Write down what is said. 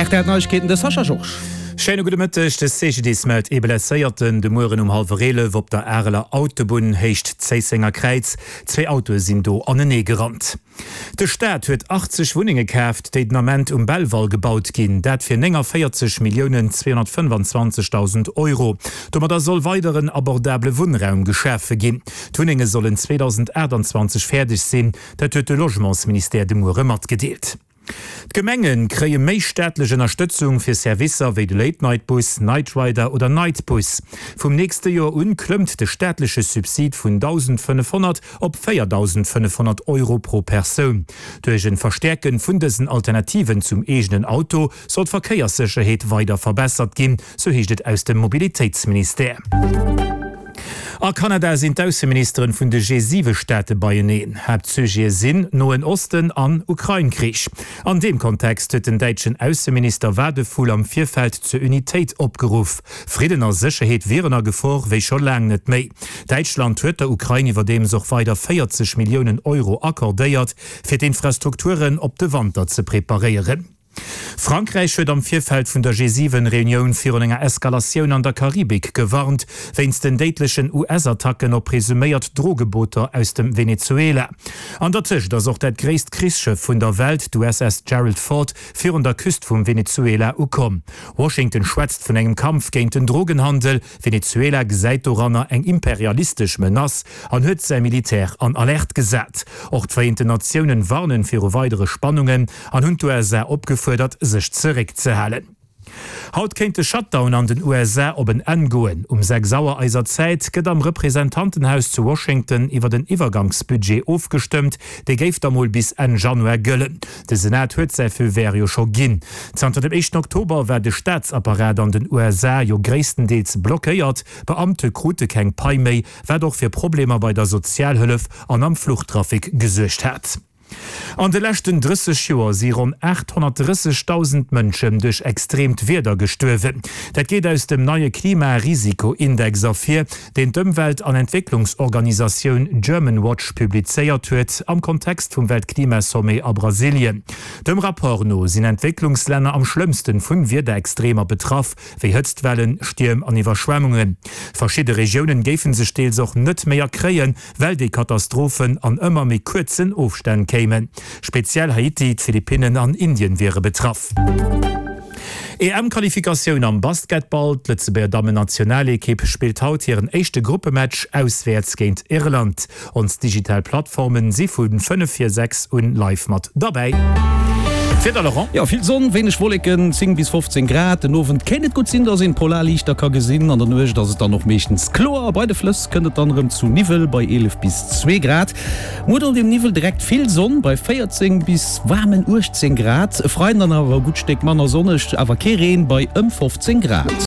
Neuigkeiten des Sascha Joch. Schöne gute Mittag, das CGD meldet Ebeler-Seierten, de Morgen um 11:30 op der Erler Autobahn hecht Zeisinger Kreuz. 2 Autos sind do an den Nee gerannt. Der Staat huet 80 Wohnungen gekauft, die Moment Bellwall gebaut gin, dat fir 40.225.000 €. Damit soll weiteren abordable Wohnraum geschaffen gin. Die Wohnungen sollen 2021 fertig sein, dat huet de Logementsminister de Murremert gedeelt. Gemengen kree méi staatliche Unterstützung fir Servicer wie de Late-Night-Bus, Nightrider oder Nightbus. Vom nächste Jahr klümmt de staatliche Subsid vun 1.500 op 4.500 € pro Person. Durch ein Verstärken vun dessen Alternativen zum egenen Auto soll d' Verkehrssicherheit weiter verbessert gin, so hiechtet aus dem Mobilitätsminister. A Kanada sind d'Außenministerin vun de G7-Städte beieneen, hat zügier Sinn no en Osten an Ukraine-Krieg. An dem Kontext huet den deitschen Außenminister Wadefull am Vierfeld zur Unität opgeruf. Frieden a Sicherheit wären a Gefahr, wéi schon lang net méi. Deutschland huet der Ukraine iwwer dem soch weiter 40 Millionen € akkordéiert, fir d'Infrastrukturen op de Wander ze preparieren. Frankreich huet am Vierfeld vun der G7-Reunion fir enger Eskalationun an der Karibik gewarnt, wennns den deitlichen US-Attacken op presuméiert Drogeboter aus dem Venezuela. An der Tisch das auch dat gréist Kriegsschiff vun der Welt, USS Gerald Ford, fir an der Küst vum Venezuela ukom. Washington schwätzt vun engem Kampf géint den Drogenhandel, Venezuela gesäit oranner eng imperialistisch Menace an huet sei Militär an Alert gesät. Och d'Vereinte Nationen warnen fir weitere Spannungen an hun USA opgefordert, sich zurückzuhalten. Haut kennt de Shutdown an den USA op en engoen. 6 Sauereiser Zeit gët am Repräsentantenhaus zu Washington iwwer den Iwergangsbudget aufgestimmt, de géif damol bis en Januar gëllen. De Senat huet sei vu Verio scho ginn. Zter dem 1. Oktober war de Staatsapparat an den USA jo gréistendeels blockéiert, Beamte krute keng Paimei, wer doch fir Probleme bei der Sozialhëllef an am Fluchttrafik gesuercht hat. An de lächten 30 Joer si rund 830.000 Mënschen duch extremt Weder gestuerwen. Dat geht aus dem neue Klimarisikoindex afir, den d'Umwelt- an Entwicklungsorganisationun German Watch publizeiert huet am Kontext vum Weltklimasomme a Brasilien. Dem Rapport no sinn Entwicklungsländer am schlimmsten vun Weder extremer betraff, wie Hëtztwellen, Stürm an Iwerschwemmungen. Verschiedene Regionen géfen se steels och net méier kreien, weil die Katastrophen an ëmmer méi kurzen Aufständen kämen. Speziell Haiti, Philippinen an Indien wäre betraff. EM-Qualifikation am Basketball, die Lützeburger Damen-Nationalequipe spielt haut ihren echte Gruppematch auswärts gegen Irland. Und Digitalplattformen, sie fulden 546 und Live-Mat dabei. Ja, viel Sonne, wenig Wolken, 10 bis 15 Grad. Den Ofen kennt gut sinn, dass in Polarlichter kann gesehen, an der Nuch, dass es dann noch meistens Chlor. Beide Flüsse können dann zu Nivel bei 11 bis 2 Grad. Mutter dem Nivel direkt viel Sonne bei 14 bis warmen 18 Grad. Freien dann aber gut steckt man Sonne, aber Keren bei 15 Grad.